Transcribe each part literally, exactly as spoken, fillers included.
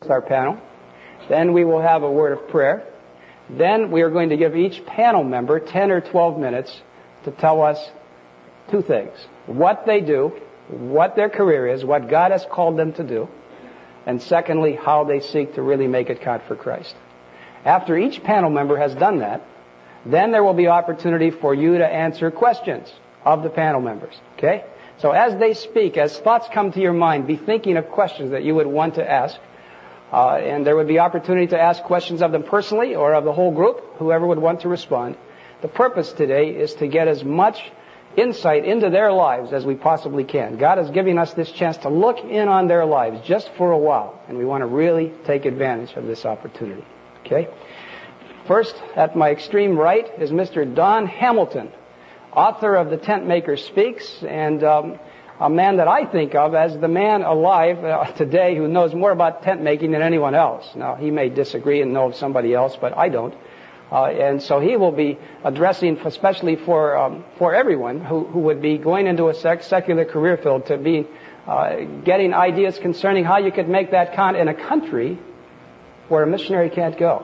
our panel. Then we will have a word of prayer. Then we are going to give each panel member ten or twelve minutes to tell us two things. What they do, what their career is, what God has called them to do, and secondly, how they seek to really make it count for Christ. After each panel member has done that, then there will be opportunity for you to answer questions of the panel members. Okay? So as they speak, as thoughts come to your mind, be thinking of questions that you would want to ask. Uh, and there would be opportunity to ask questions of them personally or of the whole group, whoever would want to respond. The purpose today is to get as much insight into their lives as we possibly can. God is giving us this chance to look in on their lives just for a while, and we want to really take advantage of this opportunity. Okay? First, at my extreme right is Mister Don Hamilton, author of The Tent Maker Speaks, and um, a man that I think of as the man alive uh, today who knows more about tent making than anyone else. Now, he may disagree and know of somebody else, but I don't. Uh, and so he will be addressing, especially for um, for everyone who, who would be going into a sec- secular career field, to be uh, getting ideas concerning how you could make that count in a country where a missionary can't go.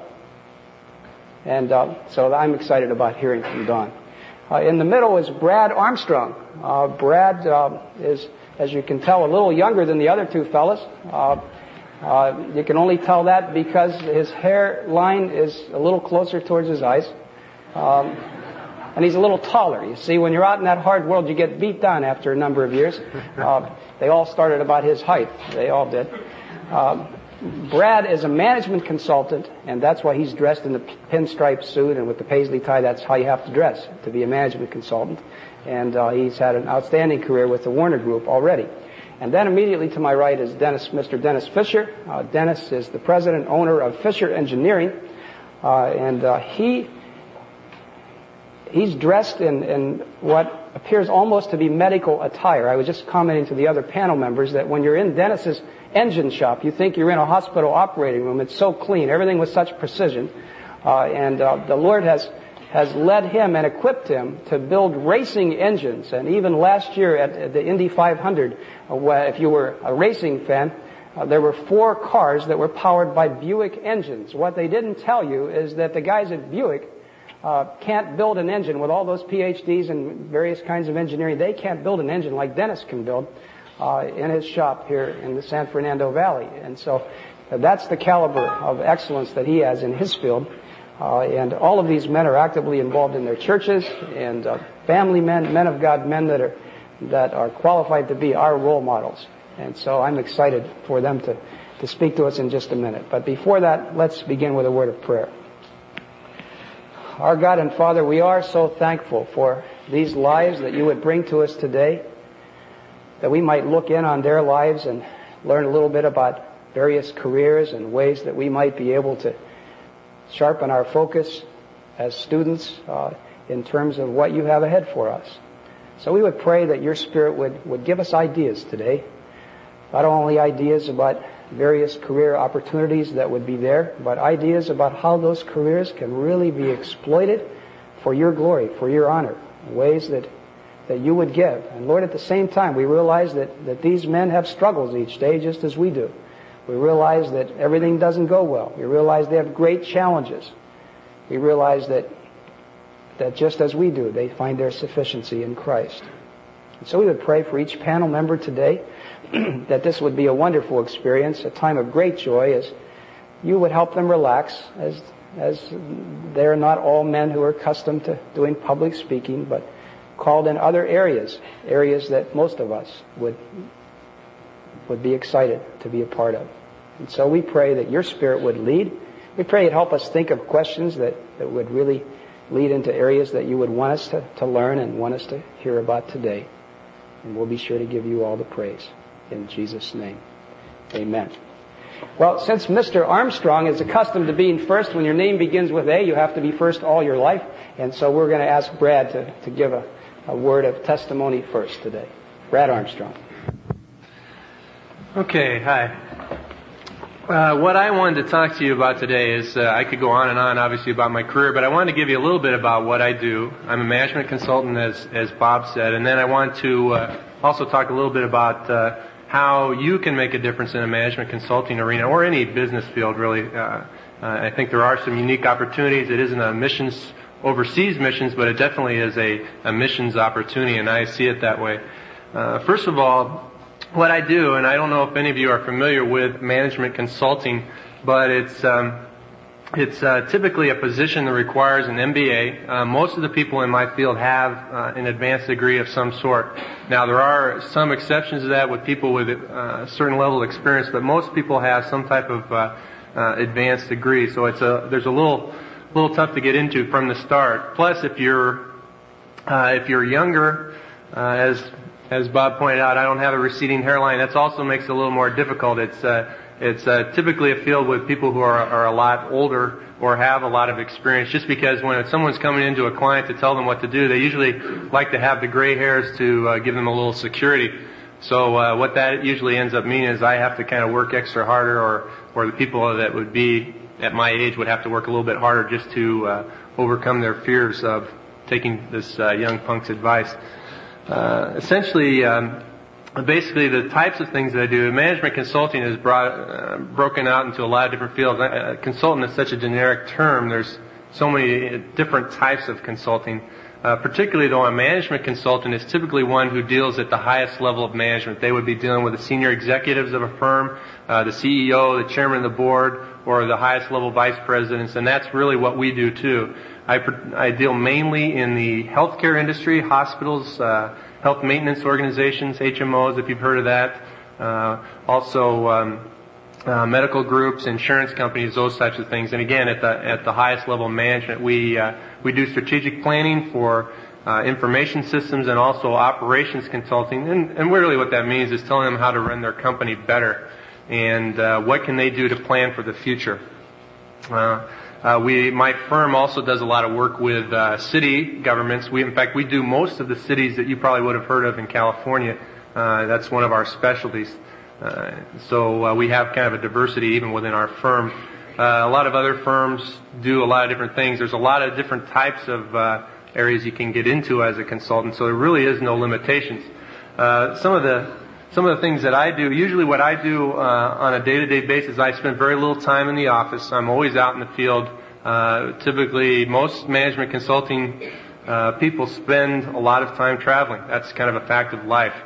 And uh, so I'm excited about hearing from Don. Uh, in the middle is Brad Armstrong. Uh, Brad uh, is, as you can tell, a little younger than the other two fellas. Uh, uh, you can only tell that because his hairline is a little closer towards his eyes. Um, and he's a little taller. You see, when you're out in that hard world, you get beat down after a number of years. Uh, they all started about his height. They all did. Uh, Brad is a management consultant, and that's why he's dressed in the pinstripe suit and with the paisley tie. That's how you have to dress to be a management consultant. And uh, he's had an outstanding career with the Warner Group already. And then immediately to my right is Dennis, Mister Dennis Fisher. Uh, Dennis is the president owner of Fisher Engineering, uh, and uh, he he's dressed in, in what appears almost to be medical attire. I was just commenting to the other panel members that when you're in Dennis's engine shop, you think you're in a hospital operating room. It's so clean, everything with such precision, uh, and uh, the Lord has has led him and equipped him to build racing engines. And even last year at, at the Indy five hundred, uh, if you were a racing fan, uh, there were four cars that were powered by Buick engines. What they didn't tell you is that the guys at Buick uh, can't build an engine with all those P H Ds and various kinds of engineering. They can't build an engine like Dennis can build uh, in his shop here in the San Fernando Valley. And so uh, that's the caliber of excellence that he has in his field. Uh, and all of these men are actively involved in their churches, and uh, family men, men of God, men that are that are qualified to be our role models. And so I'm excited for them to, to speak to us in just a minute. But before that, let's begin with a word of prayer. Our God and Father, we are so thankful for these lives that you would bring to us today, that we might look in on their lives and learn a little bit about various careers and ways that we might be able to sharpen our focus as students uh, in terms of what you have ahead for us. So we would pray that your Spirit would, would give us ideas today, not only ideas about various career opportunities that would be there, but ideas about how those careers can really be exploited for your glory, for your honor, ways that, that you would give. And Lord, at the same time, we realize that, that these men have struggles each day just as we do. We realize that everything doesn't go well. We realize they have great challenges. We realize that that just as we do, they find their sufficiency in Christ. And so we would pray for each panel member today that this would be a wonderful experience, a time of great joy, as you would help them relax, as as they are not all men who are accustomed to doing public speaking, but called in other areas, areas that most of us would would be excited to be a part of. And so we pray that your Spirit would lead. We pray you'd help us think of questions that, that would really lead into areas that you would want us to, to learn and want us to hear about today. And we'll be sure to give you all the praise. In Jesus' name, amen. Well, since Mister Armstrong is accustomed to being first, when your name begins with A, you have to be first all your life. And so we're going to ask Brad to, to give a, a word of testimony first today. Brad Armstrong. Okay, hi. Uh, what I wanted to talk to you about today is, uh, I could go on and on, obviously, about my career, but I wanted to give you a little bit about what I do. I'm a management consultant, as as Bob said, and then I want to uh, also talk a little bit about uh, how you can make a difference in a management consulting arena or any business field, really. Uh, uh, I think there are some unique opportunities. It isn't a missions, overseas missions, but it definitely is a, a missions opportunity, and I see it that way. Uh, first of all, what I do, and I don't know if any of you are familiar with management consulting, but it's um, it's uh, typically a position that requires an M B A. Uh, most of the people in my field have uh, an advanced degree of some sort. Now, there are some exceptions to that with people with uh, a certain level of experience, but most people have some type of uh, uh, advanced degree. So it's a there's a little little tough to get into from the start. Plus, if you're uh, if you're younger, uh, as as Bob pointed out, I don't have a receding hairline. That also makes it a little more difficult. It's uh, it's uh, typically a field with people who are are a lot older or have a lot of experience. Just because when someone's coming into a client to tell them what to do, they usually like to have the gray hairs to uh, give them a little security. So uh, what that usually ends up meaning is I have to kind of work extra harder, or or the people that would be at my age would have to work a little bit harder just to uh, overcome their fears of taking this uh, young punk's advice. Uh, essentially, um, basically the types of things that I do, management consulting is brought, uh, broken out into a lot of different fields. Uh, consultant is such a generic term. There's so many different types of consulting. Uh, particularly though, a management consultant is typically one who deals at the highest level of management. They would be dealing with the senior executives of a firm, uh, the C E O, the chairman of the board, or the highest level vice presidents, and that's really what we do too. I, I deal mainly in the healthcare industry, hospitals, uh, health maintenance organizations, H M Os, if you've heard of that. Uh, also, um, uh, medical groups, insurance companies, those types of things. And again, at the at the highest level of management, we uh, we do strategic planning for uh, information systems and also operations consulting. And, and really, what that means is telling them how to run their company better and uh, what can they do to plan for the future. Uh, Uh, we, my firm also does a lot of work with uh, city governments. We, in fact, we do most of the cities that you probably would have heard of in California. Uh, that's one of our specialties. Uh, so uh, we have kind of a diversity even within our firm. Uh, a lot of other firms do a lot of different things. There's a lot of different types of uh, areas you can get into as a consultant. So there really is no limitations. Uh, some of the Some of the things that I do, usually what I do uh, on a day-to-day basis, I spend very little time in the office. I'm always out in the field. Uh, typically, most management consulting uh, people spend a lot of time traveling. That's kind of a fact of life.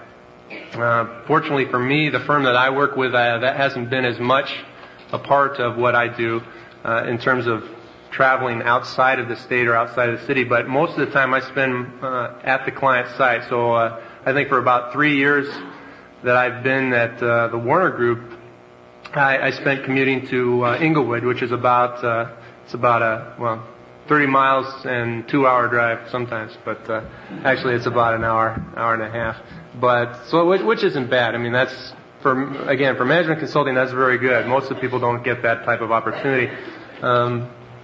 Uh, fortunately for me, the firm that I work with, uh, that hasn't been as much a part of what I do uh, in terms of traveling outside of the state or outside of the city. But most of the time I spend uh, at the client site. So uh, I think for about three years that I've been at uh, the Warner Group, I, I spent commuting to uh, Inglewood, which is about uh, it's about a well thirty miles and two hour drive sometimes, but uh, actually it's about an hour, hour and a half. But so which, which isn't bad. I mean, that's for again for management consulting, that's very good. Most of the people don't get that type of opportunity. Um,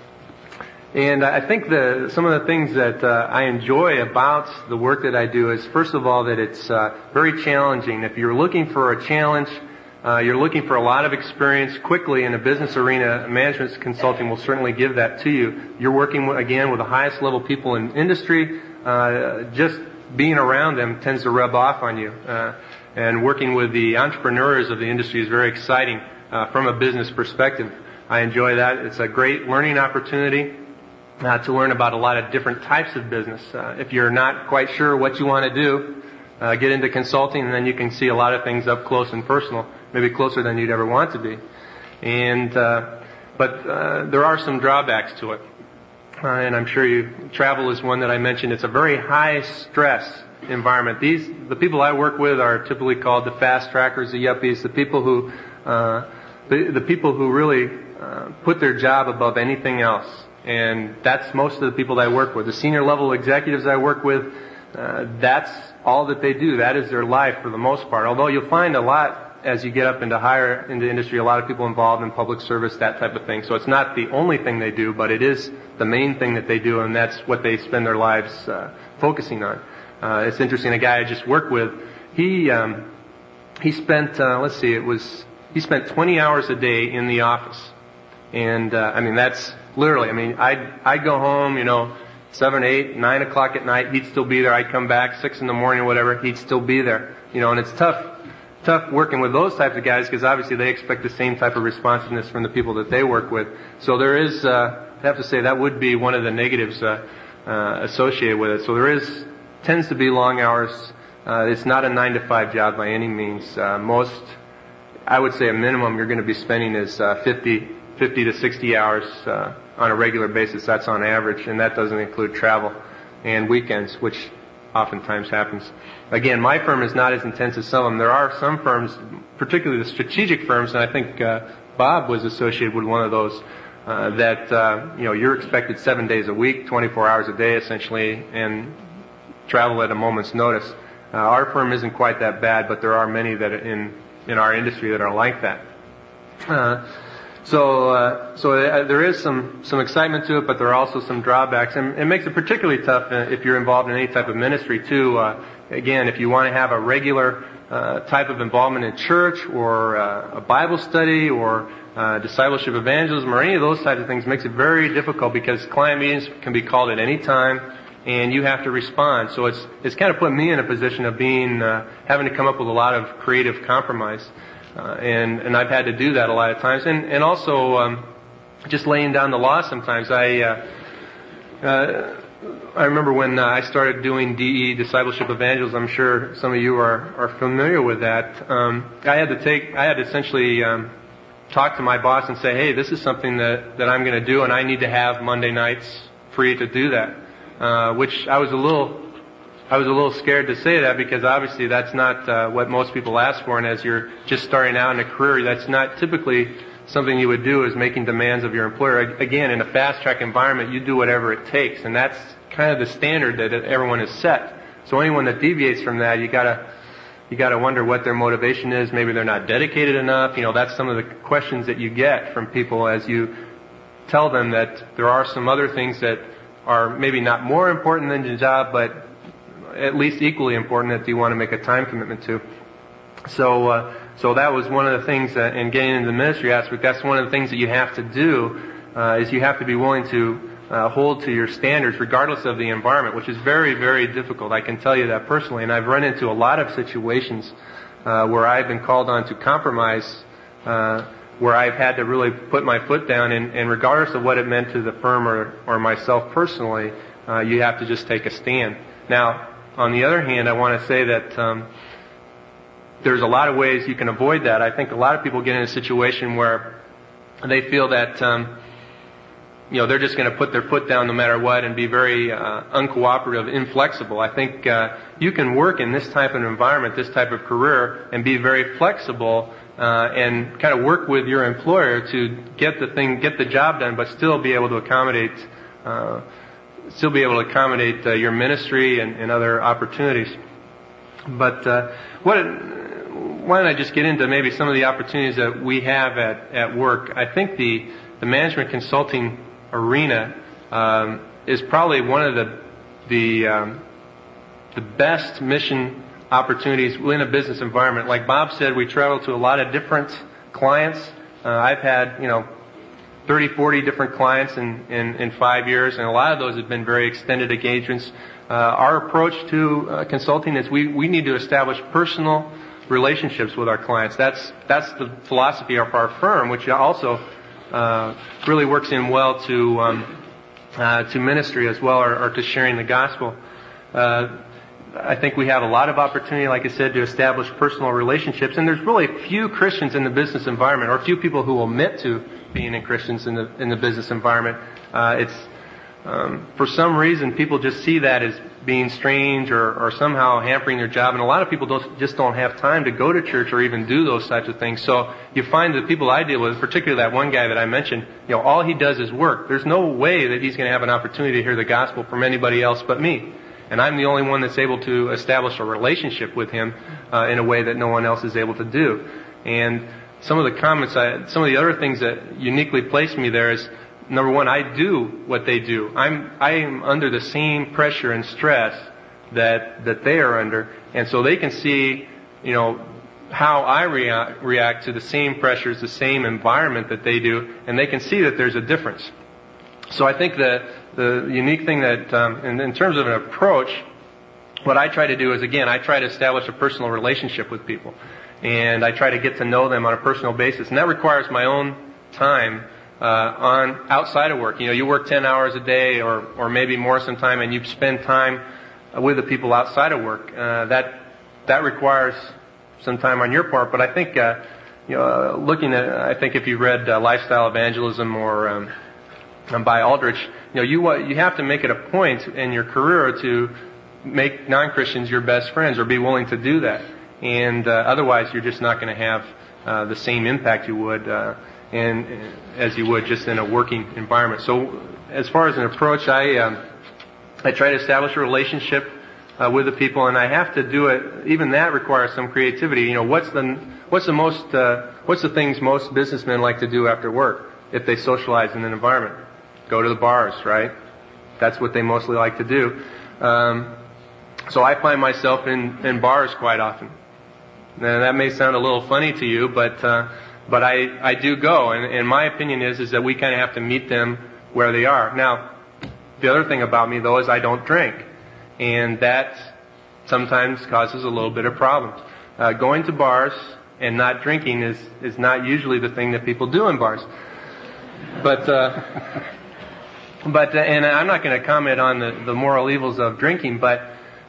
And I think the, some of the things that uh, I enjoy about the work that I do is, first of all, that it's uh, very challenging. If you're looking for a challenge, uh, you're looking for a lot of experience quickly in a business arena, management consulting will certainly give that to you. You're working, with, again, with the highest level people in industry. Uh, just being around them tends to rub off on you. Uh, and working with the entrepreneurs of the industry is very exciting uh, from a business perspective. I enjoy that. It's a great learning opportunity. Uh, to learn about a lot of different types of business. Uh, if you're not quite sure what you want to do, uh, get into consulting, and then you can see a lot of things up close and personal, maybe closer than you'd ever want to be. And uh, but uh, there are some drawbacks to it, uh, and I'm sure you travel is one that I mentioned. It's a very high stress environment. These the people I work with are typically called the fast trackers, the yuppies, the people who uh, the, the people who really uh, put their job above anything else. And that's most of the people that I work with. The senior level executives I work with, uh, that's all that they do. That is their life for the most part. Although you'll find a lot as you get up into higher into industry, a lot of people involved in public service, that type of thing. So it's not the only thing they do, but it is the main thing that they do, and that's what they spend their lives uh, focusing on. Uh, it's interesting. A guy I just worked with, he um, he spent uh, let's see, it was he spent twenty hours a day in the office, and uh, I mean that's. Literally, I mean, I'd, I'd go home, you know, seven, eight, nine o'clock at night. He'd still be there. I'd come back six in the morning or whatever. He'd still be there, you know. And it's tough, tough working with those types of guys because obviously they expect the same type of responsiveness from the people that they work with. So there is, uh, I have to say, that would be one of the negatives uh, uh, associated with it. So there is, tends to be long hours. Uh, it's not a nine to five job by any means. Uh, most, I would say a minimum you're going to be spending is uh, fifty, fifty to sixty hours uh, on a regular basis. That's on average, and that doesn't include travel and weekends, which oftentimes happens. Again, my firm is not as intense as some of them. There are some firms, particularly the strategic firms, and I think uh, Bob was associated with one of those, uh, that uh, you know you're expected seven days a week, twenty-four hours a day essentially, and travel at a moment's notice. Uh, our firm isn't quite that bad, but there are many that are in in our industry that are like that. Uh, So, uh, so there is some, some excitement to it, but there are also some drawbacks, and it makes it particularly tough if you're involved in any type of ministry too. Uh, again, if you want to have a regular uh, type of involvement in church or uh, a Bible study or uh, discipleship evangelism or any of those types of things, makes it very difficult because client meetings can be called at any time, and you have to respond. So it's it's kind of put me in a position of being uh, having to come up with a lot of creative compromise. Uh, and, and I've had to do that a lot of times. And, and also, um, just laying down the law sometimes. I, uh, uh, I remember when uh, I started doing D E, Discipleship Evangelism. I'm sure some of you are, are familiar with that. Um, I had to take, I had to essentially, um, talk to my boss and say, hey, this is something that, that I'm going to do, and I need to have Monday nights free to do that. Uh, which I was a little, I was a little scared to say that because obviously that's not uh, what most people ask for, and as you're just starting out in a career, that's not typically something you would do, is making demands of your employer. Again, in a fast-track environment, you do whatever it takes, and that's kind of the standard that everyone has set. So anyone that deviates from that, you gotta you gotta wonder what their motivation is. Maybe they're not dedicated enough. You know, that's some of the questions that you get from people as you tell them that there are some other things that are maybe not more important than the job, but at least equally important that you want to make a time commitment to. So, uh, so that was one of the things that, in getting into the ministry aspect, that's one of the things that you have to do, uh, is you have to be willing to uh, hold to your standards regardless of the environment, which is very, very difficult. I can tell you that personally, and I've run into a lot of situations uh, where I've been called on to compromise, uh, where I've had to really put my foot down, and, and regardless of what it meant to the firm or, or myself personally, uh, you have to just take a stand. Now, on the other hand, I want to say that um, there's a lot of ways you can avoid that. I think a lot of people get in a situation where they feel that um, you know they're just going to put their foot down no matter what and be very uh, uncooperative, inflexible. I think uh, you can work in this type of environment, this type of career, and be very flexible uh, and kind of work with your employer to get the thing, get the job done, but still be able to accommodate. Uh, still be able to accommodate uh, your ministry and, and other opportunities. But uh, what? Why don't I just get into maybe some of the opportunities that we have at, at work? I think the, the management consulting arena um, is probably one of the the um, the best mission opportunities in a business environment. Like Bob said, we travel to a lot of different clients. Uh, I've had, you know, thirty, forty different clients in, in, in five years, and a lot of those have been very extended engagements. Uh, our approach to uh, consulting is we, we need to establish personal relationships with our clients. That's that's the philosophy of our firm, which also uh, really works in well to um, uh, to ministry as well, or, or to sharing the gospel. Uh, I think we have a lot of opportunity, like I said, to establish personal relationships, and there's really few Christians in the business environment, or few people who will admit to being in Christians in the in the business environment. Uh, it's um, for some reason people just see that as being strange or, or somehow hampering their job, and a lot of people don't, just don't have time to go to church or even do those types of things. So you find the people I deal with, particularly that one guy that I mentioned, you know, all he does is work. There's no way that he's going to have an opportunity to hear the gospel from anybody else but me. And I'm the only one that's able to establish a relationship with him uh, in a way that no one else is able to do. And some of the comments, I, some of the other things that uniquely place me there is, number one, I do what they do. I'm I am under the same pressure and stress that that they are under, and so they can see, you know, how I react, react to the same pressures, the same environment that they do, and they can see that there's a difference. So I think that the unique thing that, um, in, in terms of an approach, what I try to do is, again, I try to establish a personal relationship with people. and I try to get to know them on a personal basis, and that requires my own time uh, on outside of work. You know, you work ten hours a day, or or maybe more sometime, and you spend time with the people outside of work. Uh, that that requires some time on your part. But I think, uh, you know, looking at, I think if you read uh, Lifestyle Evangelism or um, by Aldrich, you know, you uh, you have to make it a point in your career to make non-Christians your best friends, or be willing to do that. And uh, otherwise, you're just not going to have uh, the same impact you would, uh, and as you would just in a working environment. So, as far as an approach, I um, I try to establish a relationship uh, with the people, and I have to do it. Even that requires some creativity. You know, what's the what's the most uh, what's the things most businessmen like to do after work if they socialize in an environment? Go to the bars, right? That's what they mostly like to do. Um, so I find myself in, in bars quite often. Now, that may sound a little funny to you, but uh, but I, I do go, and, and my opinion is is that we kind of have to meet them where they are. Now, the other thing about me, though, is I don't drink, and that sometimes causes a little bit of problems. Uh, going to bars and not drinking is, is not usually the thing that people do in bars. But uh, but uh, and I'm not going to comment on the, the moral evils of drinking, but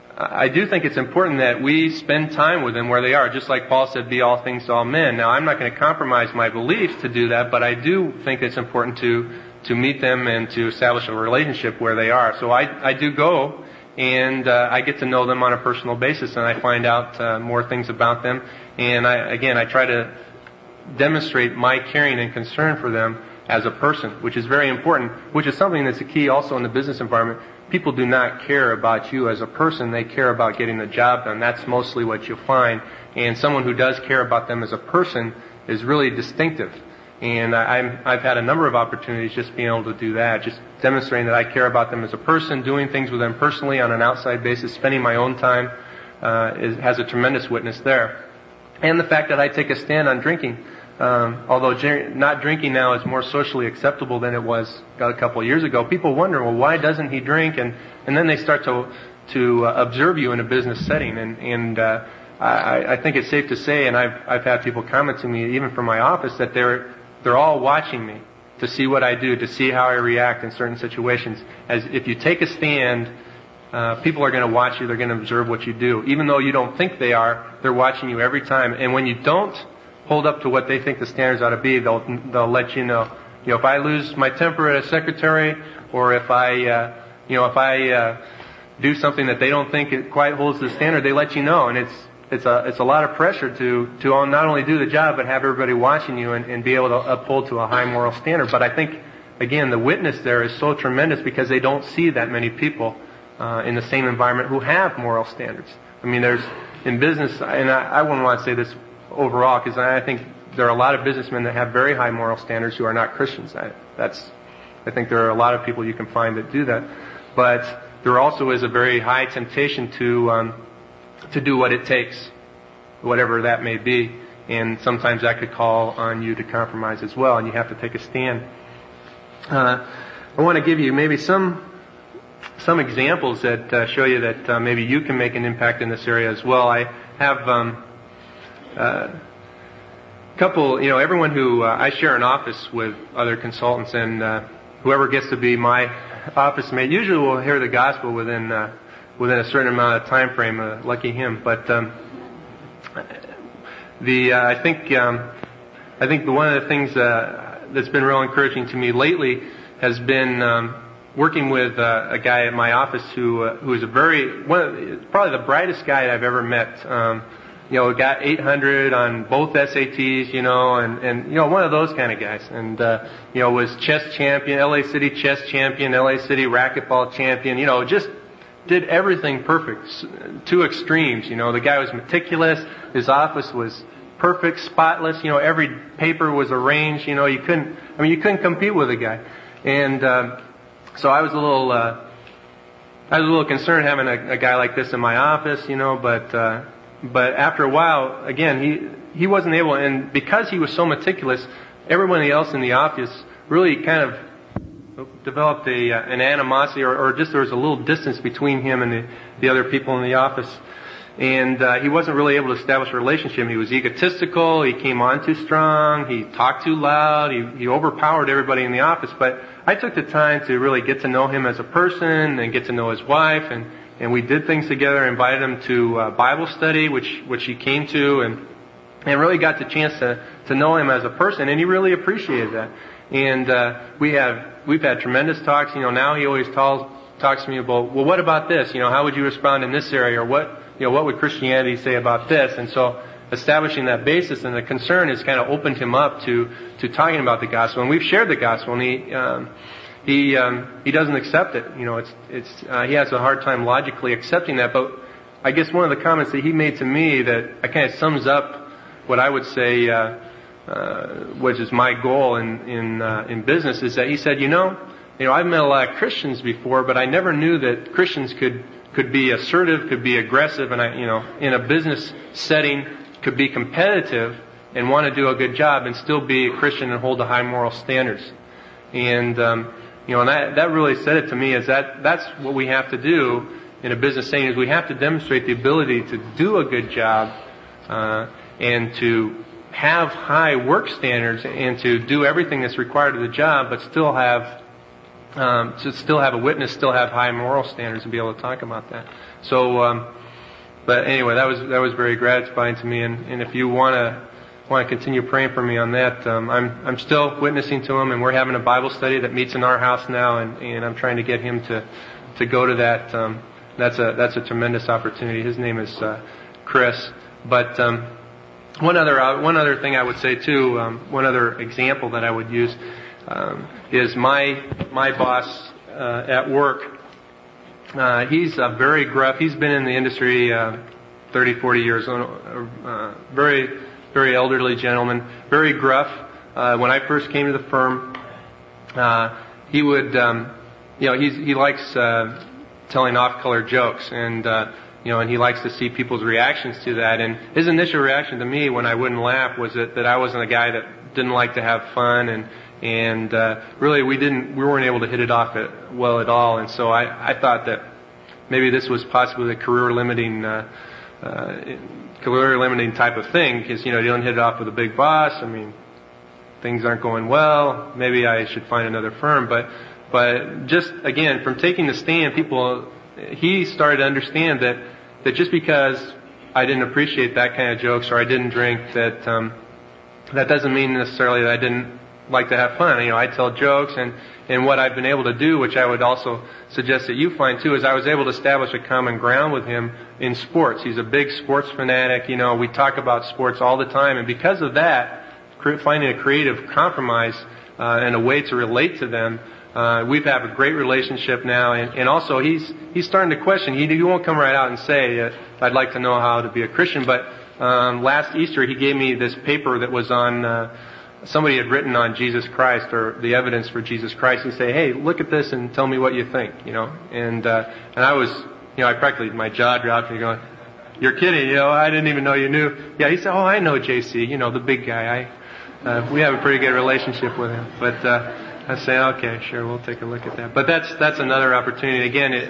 I do think it's important that we spend time with them where they are, just like Paul said, be all things to all men. Now, I'm not going to compromise my beliefs to do that, but I do think it's important to to meet them and to establish a relationship where they are. So I, I do go, and uh, I get to know them on a personal basis, and I find out uh, more things about them. And I, again, I try to demonstrate my caring and concern for them as a person, which is very important, which is something that's a key also in the business environment. People do not care about you as a person. They care about getting the job done. That's mostly what you'll find. And someone who does care about them as a person is really distinctive. And I'm, I've had a number of opportunities just being able to do that, just demonstrating that I care about them as a person, doing things with them personally on an outside basis, spending my own time, uh, is, has a tremendous witness there. And the fact that I take a stand on drinking. Um, although not drinking now is more socially acceptable than it was a couple of years ago, people wonder, well, why doesn't he drink? And and then they start to to uh, observe you in a business setting. And and uh, I, I think it's safe to say, and I've I've had people comment to me even from my office that they're they're all watching me to see what I do, to see how I react in certain situations. As if you take a stand, uh, people are going to watch you. They're going to observe what you do, even though you don't think they are. They're watching you every time. And when you don't hold up to what they think the standards ought to be, they'll they'll let you know. You know, if I lose my temper as secretary, or if I, uh, you know, if I uh, do something that they don't think it quite holds the standard, they let you know. And it's it's a it's a lot of pressure to to not only do the job but have everybody watching you and, and be able to uphold to a high moral standard. But I think again the witness there is so tremendous because they don't see that many people uh, in the same environment who have moral standards. I mean, there's in business, and I, I wouldn't want to say this overall, because I think there are a lot of businessmen that have very high moral standards who are not Christians. I, that's, I think there are a lot of people you can find that do that. But there also is a very high temptation to um, to do what it takes, whatever that may be. And sometimes that could call on you to compromise as well, and you have to take a stand. Uh, I want to give you maybe some some examples that uh, show you that uh, maybe you can make an impact in this area as well. I have... Um, Uh, couple, you know, everyone who, uh, I share an office with other consultants, and uh, whoever gets to be my office mate usually will hear the gospel within uh, within a certain amount of time frame. Uh, lucky him. But um, the uh, I think um, I think the, one of the things uh, that's been real encouraging to me lately has been um, working with uh, a guy at my office who uh, who is a very one of, probably the brightest guy I've ever met. Um, You know, got eight hundred on both S A Ts, you know, and, and, you know, one of those kind of guys. And, uh, you know, was chess champion, L A City chess champion, L A City racquetball champion, you know, just did everything perfect. Two extremes, you know, the guy was meticulous, his office was perfect, spotless, you know, every paper was arranged, you know, you couldn't, I mean, you couldn't compete with the guy. And, um, so I was a little, uh, I was a little concerned having a, a guy like this in my office, you know, but, uh, But after a while, again, he he wasn't able, and because he was so meticulous, everybody else in the office really kind of developed a uh, an animosity, or, or just there was a little distance between him and the, the other people in the office. And uh, he wasn't really able to establish a relationship. He was egotistical. He came on too strong. He talked too loud. He, he overpowered everybody in the office. But I took the time to really get to know him as a person and get to know his wife. And, and we did things together. Invited him to uh, Bible study, which which he came to, and and really got the chance to to know him as a person. And he really appreciated that. And uh, we have we've had tremendous talks. You know, now he always talks talks to me about, well, what about this? You know, how would you respond in this area, or what? You know, what would Christianity say about this? And so establishing that basis and the concern has kind of opened him up to, to talking about the gospel. And we've shared the gospel, and he, um, he, um, he doesn't accept it. You know, it's, it's, uh, he has a hard time logically accepting that. But I guess one of the comments that he made to me that kind of sums up what I would say, uh, uh, which is my goal in, in, uh, in business, is that he said, you know, you know, I've met a lot of Christians before, but I never knew that Christians could, could be assertive, could be aggressive, and I, you know, in a business setting, could be competitive and want to do a good job and still be a Christian and hold to high moral standards. And um, you know, and that that really said it to me, is that that's what we have to do in a business setting, is we have to demonstrate the ability to do a good job uh, and to have high work standards and to do everything that's required of the job, but still have Um, to still have a witness, still have high moral standards, and be able to talk about that. So, um, but anyway, that was that was very gratifying to me. And, and if you want to want to continue praying for me on that, um, I'm I'm still witnessing to him, and we're having a Bible study that meets in our house now, and, and I'm trying to get him to to go to that. Um, that's a that's a tremendous opportunity. His name is uh, Chris. But um, one other uh, one other thing I would say too, um, one other example that I would use. Um, is my my boss uh, at work. Uh, he's a very gruff. He's been in the industry uh, thirty, forty years. Uh, very, very elderly gentleman. Very gruff. Uh, when I first came to the firm, uh, he would, um, you know, he's, he likes uh, telling off-color jokes, and uh, you know, and he likes to see people's reactions to that. And his initial reaction to me when I wouldn't laugh was that, that I wasn't a guy that didn't like to have fun, and And uh, really, we didn't, we weren't able to hit it off at, well at all. And so I, I thought that maybe this was possibly a career limiting, uh, uh, career limiting type of thing, because you know you don't hit it off with a big boss. I mean, things aren't going well. Maybe I should find another firm. But, but just again, from taking the stand, people, he started to understand that that just because I didn't appreciate that kind of jokes, or I didn't drink, that um, that doesn't mean necessarily that I didn't like to have fun. You know, I tell jokes, and, and what I've been able to do, which I would also suggest that you find too, is I was able to establish a common ground with him in sports. He's a big sports fanatic. You know, we talk about sports all the time, and because of that, finding a creative compromise uh, and a way to relate to them, uh, we've have a great relationship now. And, and also, he's he's starting to question. He, he won't come right out and say, uh, "I'd like to know how to be a Christian." But um, last Easter, he gave me this paper that was on. Uh, Somebody had written on Jesus Christ, or the evidence for Jesus Christ, and say, "Hey, look at this and tell me what you think." You know, and uh, and I was, you know, I practically my jaw dropped, and going, "You're kidding? You know, I didn't even know you knew." Yeah, he said, "Oh, I know J C. You know, the big guy. I uh, we have a pretty good relationship with him." But uh, I say, "Okay, sure, we'll take a look at that." But that's that's another opportunity. Again, it,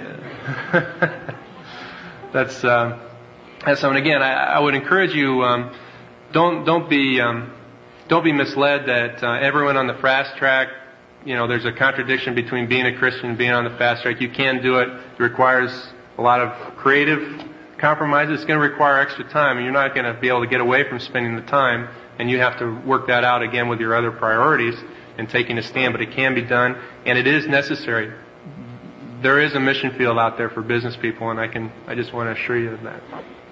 that's um, that's something. Again, I, I would encourage you. Um, don't don't be. Um, Don't be misled that uh, everyone on the fast track, you know, there's a contradiction between being a Christian and being on the fast track. You can do it. It requires a lot of creative compromises. It's going to require extra time, and you're not going to be able to get away from spending the time, and you have to work that out again with your other priorities and taking a stand. But it can be done, and it is necessary. There is a mission field out there for business people, and I can I just want to assure you of that.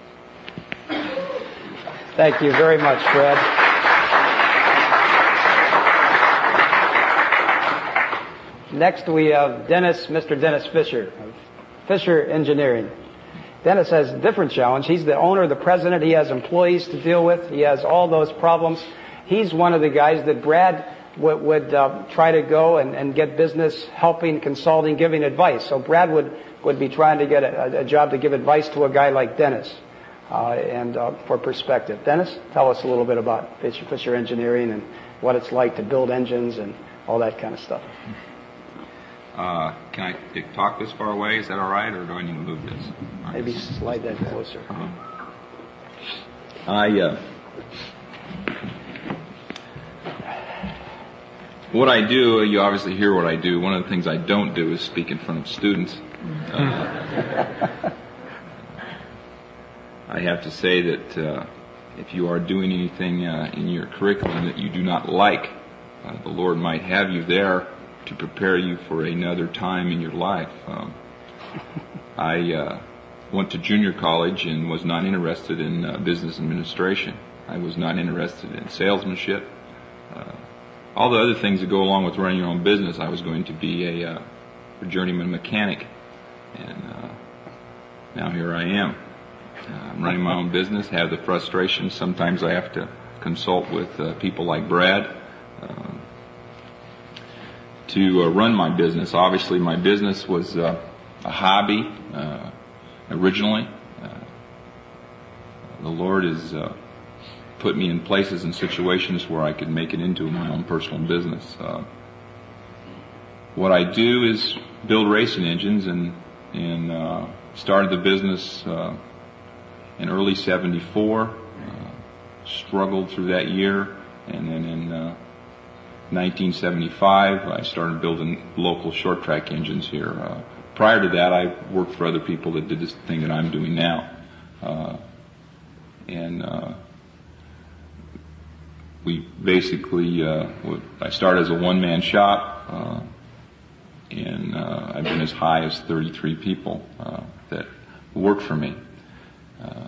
Thank you very much, Fred. Next, we have Dennis, Mister Dennis Fisher, of Fisher Engineering. Dennis has a different challenge. He's the owner, the president. He has employees to deal with. He has all those problems. He's one of the guys that Brad would, would uh, try to go and, and get business, helping, consulting, giving advice. So Brad would, would be trying to get a, a job to give advice to a guy like Dennis, uh, and uh, for perspective. Dennis, tell us a little bit about Fisher, Fisher Engineering and what it's like to build engines and all that kind of stuff. Uh, can I talk this far away? Is that all right, or do I need to move this? Right. Maybe slide that closer. Uh-huh. I, uh, what I do, you obviously hear what I do. One of the things I don't do is speak in front of students. Uh, I have to say that uh, if you are doing anything uh, in your curriculum that you do not like, uh, the Lord might have you there to prepare you for another time in your life. Um, I uh, went to junior college and was not interested in uh, business administration. I was not interested in salesmanship. Uh, all the other things that go along with running your own business, I was going to be a, uh, a journeyman mechanic. And uh, now here I am. Uh, I'm running my own business, have the frustration. Sometimes I have to consult with uh, people like Brad uh, to uh, run my business. Obviously, my business was uh, a hobby uh, originally. Uh, the Lord has uh, put me in places and situations where I could make it into my own personal business. Uh, what I do is build racing engines, and and uh, started the business uh, in early seventy-four. Uh, struggled through that year, and then in uh, nineteen seventy-five I started building local short track engines here. Uh, prior to that, I worked for other people that did this thing that I'm doing now, uh, and uh, we basically uh, I started as a one-man shop. Uh, And uh, I've been as high as thirty-three people uh, that work for me. Uh,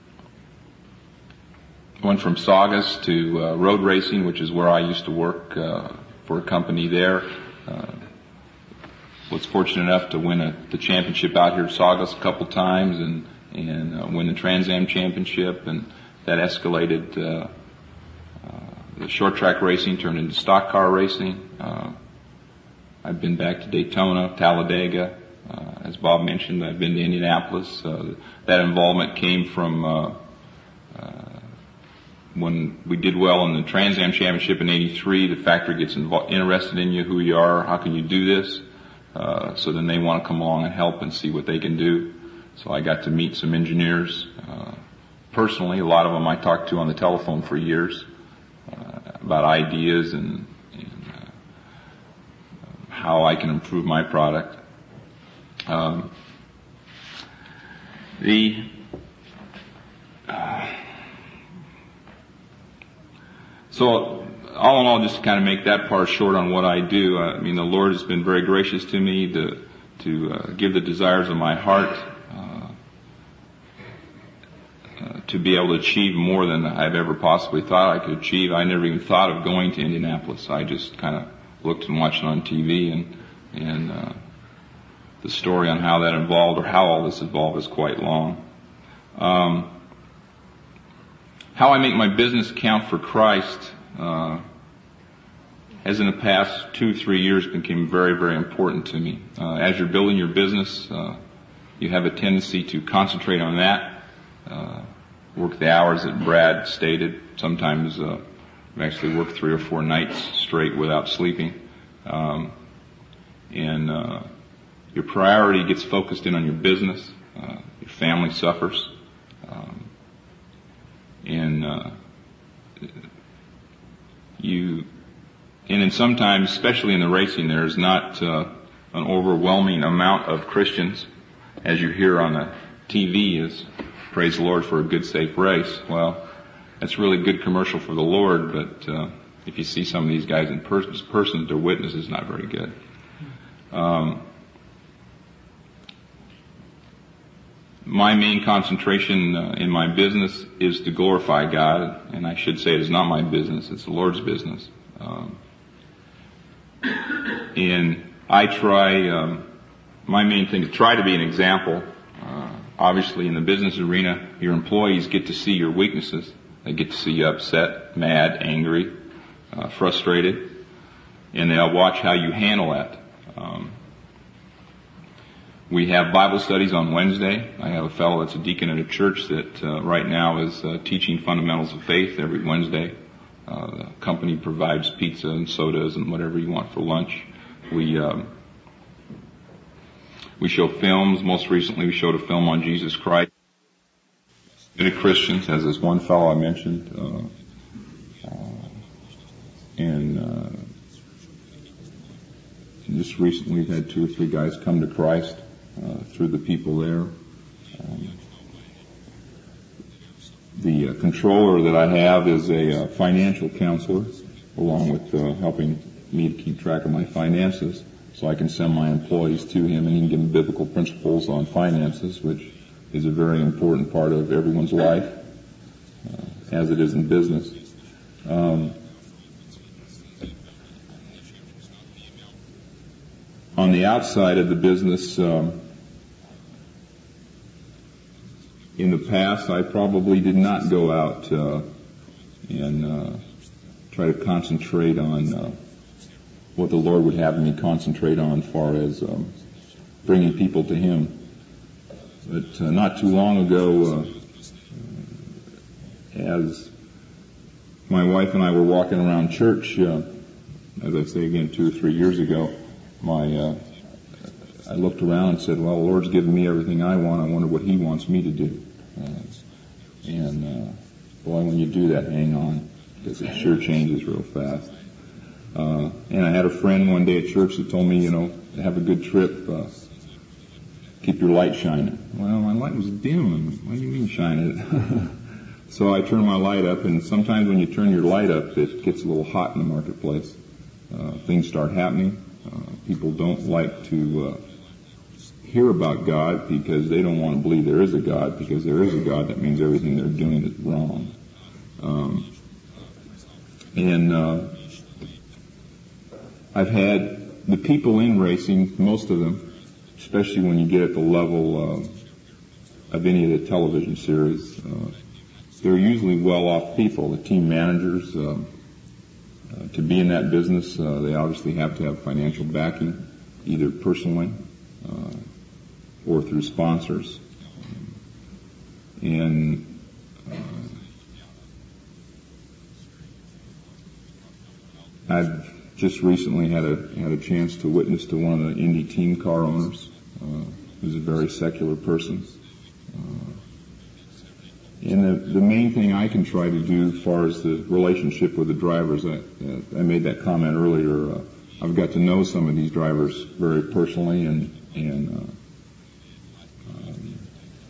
went from Saugus to uh, road racing, which is where I used to work uh, for a company there. Uh, was fortunate enough to win a, the championship out here at Saugus a couple times, and and uh, win the Trans Am championship, and that escalated. Uh, uh, the short track racing turned into stock car racing. Uh, I've been back to Daytona, Talladega. Uh, as Bob mentioned, I've been to Indianapolis. Uh, that involvement came from uh, uh, when we did well in the Trans Am Championship in eighty-three. The factory gets invo- interested in you, who you are, how can you do this? Uh, so then they want to come along and help and see what they can do. So I got to meet some engineers uh, personally. A lot of them I talked to on the telephone for years uh, about ideas and how I can improve my product. Um, the uh, so all in all, just to kind of make that part short on what I do. I mean, the Lord has been very gracious to me to to uh, give the desires of my heart, uh, uh, to be able to achieve more than I've ever possibly thought I could achieve. I never even thought of going to Indianapolis. I just kind of looked and watched it on T V, and and uh, the story on how that involved, or how all this involved, is quite long. Um, how I make my business count for Christ uh, has in the past two, three years became very, very important to me. Uh, as you're building your business, uh, you have a tendency to concentrate on that, uh, work the hours that Brad stated. Sometimes uh, I've actually worked three or four nights straight without sleeping. Um, and uh, your priority gets focused in on your business. Uh, your family suffers. Um, and uh, you, and then sometimes, especially in the racing, there's not uh, an overwhelming amount of Christians, as you hear on the T V, is praise the Lord for a good, safe race. Well, that's really good commercial for the Lord, but uh, if you see some of these guys in person, person their witness is not very good. Um, my main concentration uh, in my business is to glorify God, and I should say it is not my business, it's the Lord's business. Um, and I try, um, my main thing is try to be an example. Uh, obviously in the business arena, your employees get to see your weaknesses. They get to see you upset, mad, angry, uh, frustrated, and they'll watch how you handle that. Um, we have Bible studies on Wednesday. I have a fellow that's a deacon at a church that uh, right now is uh, teaching fundamentals of faith every Wednesday. Uh, the company provides pizza and sodas and whatever you want for lunch. We um, we show films. Most recently, we showed a film on Jesus Christ. Many Christians, as this one fellow I mentioned, uh, uh, and, uh, and just recently we've had two or three guys come to Christ uh, through the people there. Um, the uh, controller that I have is a uh, financial counselor, along with uh, helping me to keep track of my finances, so I can send my employees to him and he can give them biblical principles on finances, which is a very important part of everyone's life, uh, as it is in business. Um, on the outside of the business, um, in the past, I probably did not go out uh, and uh, try to concentrate on uh, what the Lord would have me concentrate on as far as um, bringing people to Him. But uh, not too long ago, uh, as my wife and I were walking around church, uh, as I say again, two or three years ago, my uh, I looked around and said, well, the Lord's given me everything I want. I wonder what He wants me to do. Uh, and, uh, boy, when you do that, hang on, because it sure changes real fast. Uh, and I had a friend one day at church that told me, you know, have a good trip, uh, keep your light shining. Well, my light was dim, and what do you mean shine it? So I turned my light up, and sometimes when you turn your light up, it gets a little hot in the marketplace. Uh, things start happening. Uh, people don't like to, uh, hear about God because they don't want to believe there is a God, because there is a God, that means everything they're doing is wrong. Um, and uh, I've had the people in racing, most of them, especially when you get at the level uh, of any of the television series, uh, they're usually well-off people, the team managers. Uh, uh, to be in that business, uh, they obviously have to have financial backing, either personally uh, or through sponsors. And uh, I've just recently had a had a chance to witness to one of the Indy team car owners, uh, who's a very secular person. Uh, and the, the main thing I can try to do as far as the relationship with the drivers, I, uh, I made that comment earlier. Uh, I've got to know some of these drivers very personally, and and uh, um,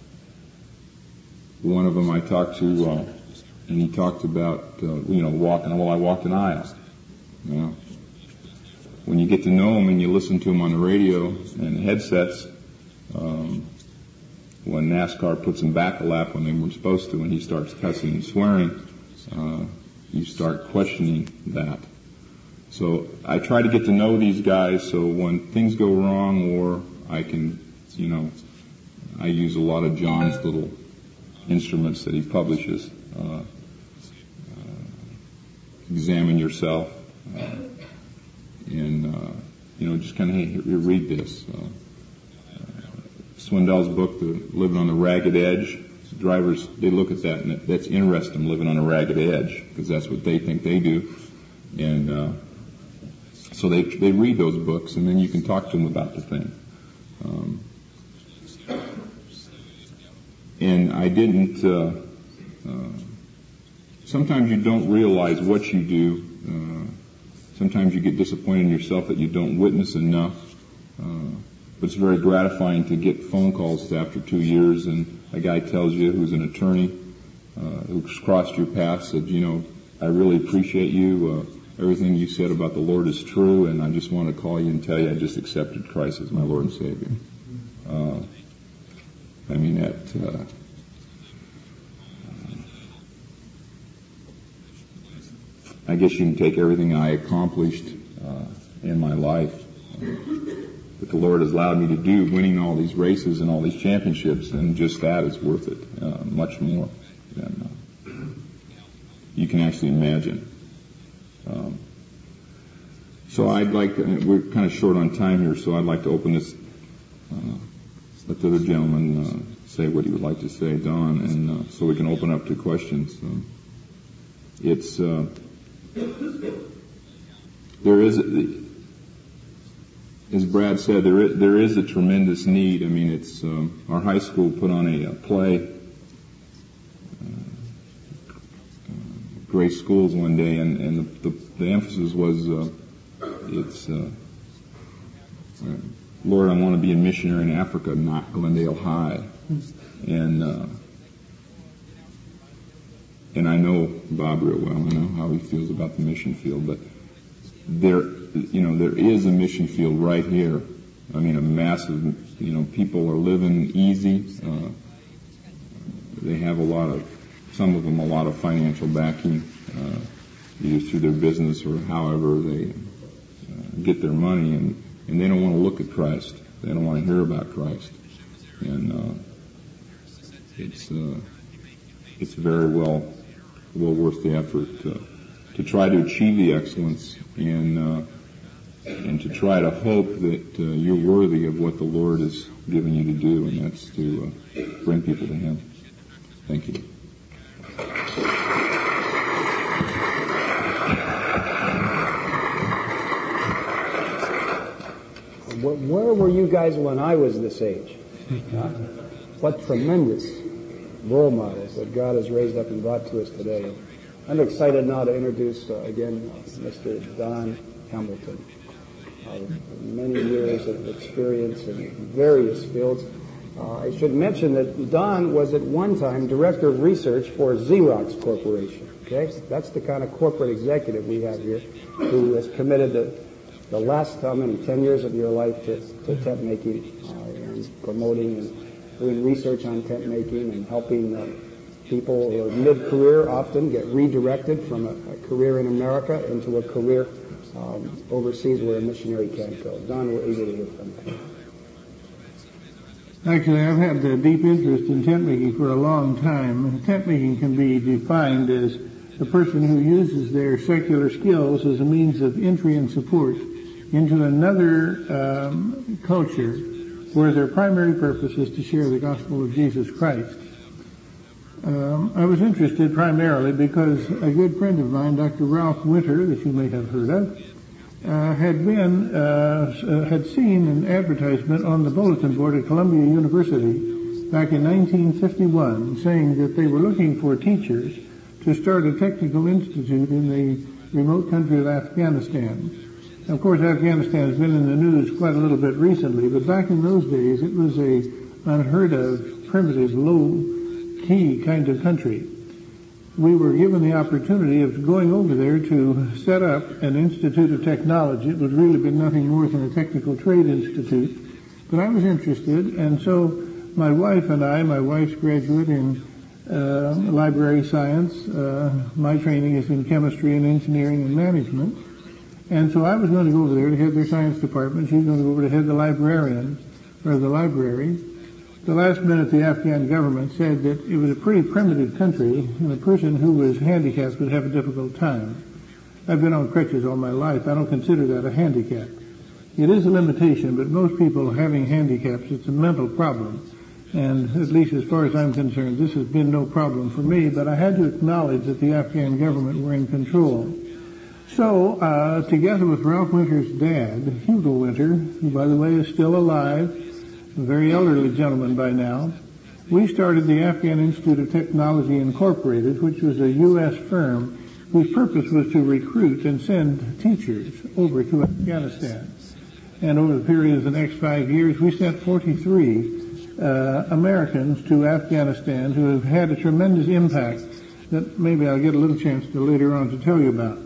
one of them I talked to, uh, and he talked about uh, you know walking. Well, I walked an aisle. You know, when you get to know them and you listen to them on the radio and headsets, um, when NASCAR puts them back a lap when they weren't supposed to, and he starts cussing and swearing, uh, you start questioning that. So I try to get to know these guys, so when things go wrong, or I can, you know, I use a lot of John's little instruments that he publishes. Uh, uh, examine yourself. Uh, and, uh, you know, just kind of, hey, here, read this. Uh, uh, Swindel's book, the Living on the Ragged Edge. Drivers, they look at that, and that's interesting, living on a ragged edge, because that's what they think they do. And uh, so they they read those books, and then you can talk to them about the thing. Um, and I didn't, uh, uh, sometimes you don't realize what you do. Uh, Sometimes you get disappointed in yourself that you don't witness enough. Uh, but it's very gratifying to get phone calls after two years and a guy tells you, who's an attorney, uh, who's crossed your path, said, you know, I really appreciate you. Uh, everything you said about the Lord is true, and I just want to call you and tell you I just accepted Christ as my Lord and Savior. Uh, I mean, that... Uh, I guess you can take everything I accomplished uh, in my life, uh, that the Lord has allowed me to do, winning all these races and all these championships, and just that is worth it, uh, much more than uh, you can actually imagine. Um, so I'd like to, we're kind of short on time here, so I'd like to open this, uh, let the other gentleman uh, say what he would like to say, Don, and uh, so we can open up to questions. Um, it's... Uh, There is, as Brad said, there is, there is a tremendous need. I mean, it's um, our high school put on a, a play, uh, Grace Schools one day, and, and the, the, the emphasis was uh, it's uh, uh, Lord, I want to be a missionary in Africa, not Glendale High, and uh, and I know Bob real well. I know how he feels about the mission field, but there, you know, there is a mission field right here. I mean, a massive, you know, people are living easy. Uh, they have a lot of, some of them a lot of financial backing, uh, either through their business or however they uh, get their money, and, and they don't want to look at Christ. They don't want to hear about Christ. And uh, it's uh, it's very well well worth the effort uh, to try to achieve the excellence and uh, and to try to hope that uh, you're worthy of what the Lord has given you to do, and that's to uh, bring people to Him. Thank you. Where were you guys when I was this age? Huh? What tremendous role models that God has raised up and brought to us today. I'm excited now to introduce uh, again uh, Mister Don Hamilton. Uh, many years of experience in various fields. Uh, I should mention that Don was at one time Director of Research for Xerox Corporation. Okay, that's the kind of corporate executive we have here, who has committed the, the last how many ten years of your life to, to tent making uh, and promoting and doing research on tent making and helping uh, people who are mid-career often get redirected from a, a career in America into a career um, overseas where a missionary can't go. Don, we're eager to hear from you. Actually, I've had a deep interest in tent making for a long time. Tent making can be defined as the person who uses their secular skills as a means of entry and support into another um, culture where their primary purpose is to share the gospel of Jesus Christ. Um, I was interested primarily because a good friend of mine, Doctor Ralph Winter, that you may have heard of, uh, had been uh, had seen an advertisement on the bulletin board at Columbia University back in nineteen fifty-one saying that they were looking for teachers to start a technical institute in the remote country of Afghanistan. Of course, Afghanistan has been in the news quite a little bit recently, but back in those days it was a unheard of, primitive, low-key kind of country. We were given the opportunity of going over there to set up an institute of technology. It would really be nothing more than a technical trade institute. But I was interested, and so my wife and I, my wife's graduate in uh, library science, uh, my training is in chemistry and engineering and management. And so I was going to go over there to head their science department. She was going to go over to head the librarian, or the library. The last minute, the Afghan government said that it was a pretty primitive country, and a person who was handicapped would have a difficult time. I've been on crutches all my life. I don't consider that a handicap. It is a limitation, but most people having handicaps, it's a mental problem. And at least as far as I'm concerned, this has been no problem for me, but I had to acknowledge that the Afghan government were in control. So, uh, together with Ralph Winter's dad, Hugo Winter, who, by the way, is still alive, a very elderly gentleman by now, we started the Afghan Institute of Technology Incorporated, which was a U S firm whose purpose was to recruit and send teachers over to Afghanistan. And over the period of the next five years, we sent forty-three uh, Americans to Afghanistan who have had a tremendous impact that maybe I'll get a little chance to later on to tell you about.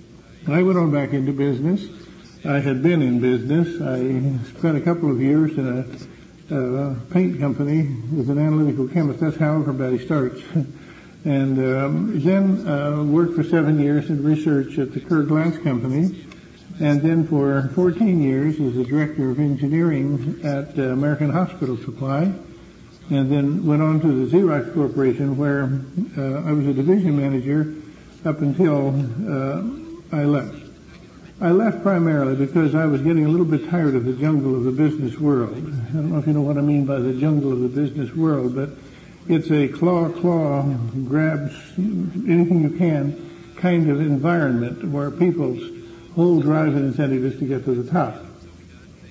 I went on back into business. I had been in business. I spent a couple of years in a, a paint company as an analytical chemist. That's how everybody starts. And um, then uh, worked for seven years in research at the Kerr Glass Company. And then for fourteen years as the director of engineering at uh, American Hospital Supply. And then went on to the Xerox Corporation, where uh, I was a division manager up until uh, I left. I left primarily because I was getting a little bit tired of the jungle of the business world. I don't know if you know what I mean by the jungle of the business world, but it's a claw, claw, grabs anything you can kind of environment where people's whole drive and incentive is to get to the top.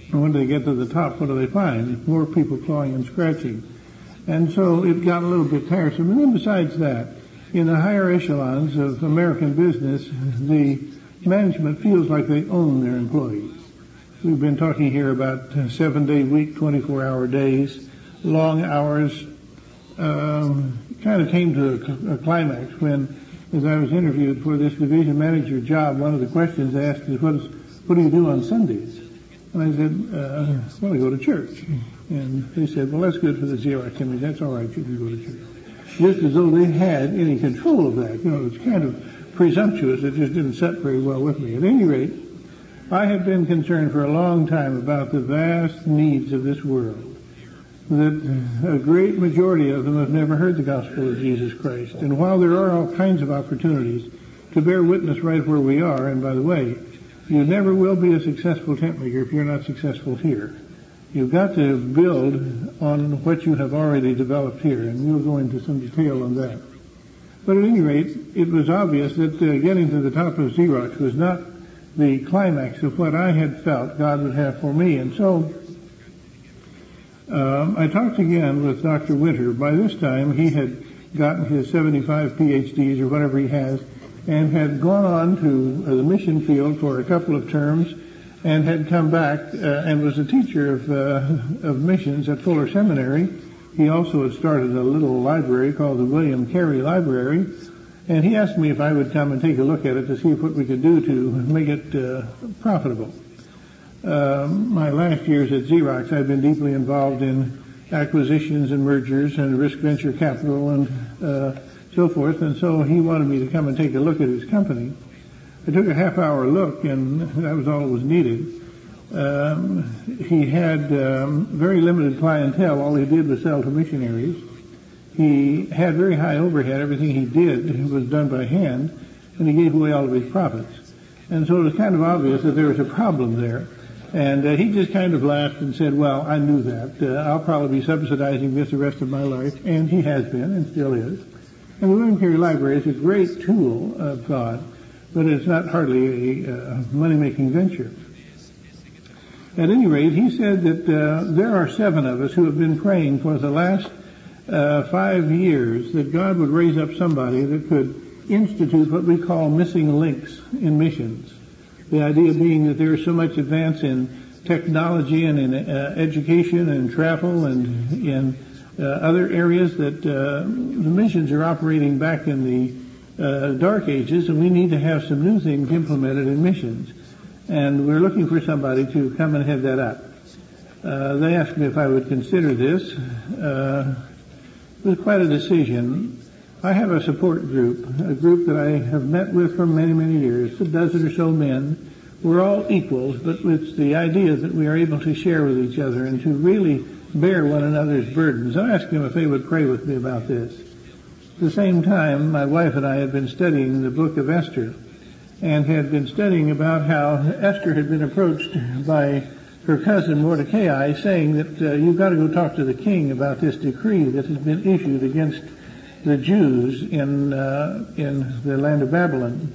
And when they get to the top, what do they find? More people clawing and scratching. And so it got a little bit tiresome. And then besides that, in the higher echelons of American business, the management feels like they own their employees. We've been talking here about seven-day week, twenty-four hour days, long hours. Um, kind of came to a, a climax when, as I was interviewed for this division manager job, one of the questions asked is, what, is, what do you do on Sundays? And I said, uh, well, I go to church. And they said, well, that's good for the Xerox image. That's all right. You can go to church. Just as though they had any control of that. You know, it's kind of presumptuous. It just didn't set very well with me. At any rate, I have been concerned for a long time about the vast needs of this world. That a great majority of them have never heard the gospel of Jesus Christ. And while there are all kinds of opportunities to bear witness right where we are, and by the way, you never will be a successful tent maker if you're not successful here. You've got to build on what you have already developed here, and we'll go into some detail on that. But at any rate, it was obvious that uh, getting to the top of Xerox was not the climax of what I had felt God would have for me. And so um, I talked again with Doctor Winter. By this time, he had gotten his seventy-five P H Ds or whatever he has, and had gone on to uh, the mission field for a couple of terms, and had come back uh, and was a teacher of, uh, of missions at Fuller Seminary. He also had started a little library called the William Carey Library, and he asked me if I would come and take a look at it to see what we could do to make it uh, profitable. Um, my last years at Xerox, I've been deeply involved in acquisitions and mergers and risk venture capital and uh, so forth, and so he wanted me to come and take a look at his company. I took a half-hour look, and that was all that was needed. Um, he had um, very limited clientele. All he did was sell to missionaries. He had very high overhead. Everything he did was done by hand, and he gave away all of his profits. And so it was kind of obvious that there was a problem there. And uh, he just kind of laughed and said, well, I knew that. Uh, I'll probably be subsidizing this the rest of my life. And he has been and still is. And the William Carey Library is a great tool of God, but it's not hardly a uh, money-making venture. At any rate, he said that uh, there are seven of us who have been praying for the last uh, five years that God would raise up somebody that could institute what we call missing links in missions. The idea being that there is so much advance in technology and in uh, education and travel and in uh, other areas that uh, the missions are operating back in the uh, dark ages, and we need to have some new things implemented in missions. And we're looking for somebody to come and head that up. Uh, they asked me if I would consider this. Uh, it was quite a decision. I have a support group, a group that I have met with for many, many years, a dozen or so men. We're all equals, but it's the idea that we are able to share with each other and to really bear one another's burdens. I asked them if they would pray with me about this. At the same time, my wife and I had been studying the book of Esther, and had been studying about how Esther had been approached by her cousin Mordecai saying that uh, you've got to go talk to the king about this decree that has been issued against the Jews in uh, in the land of Babylon.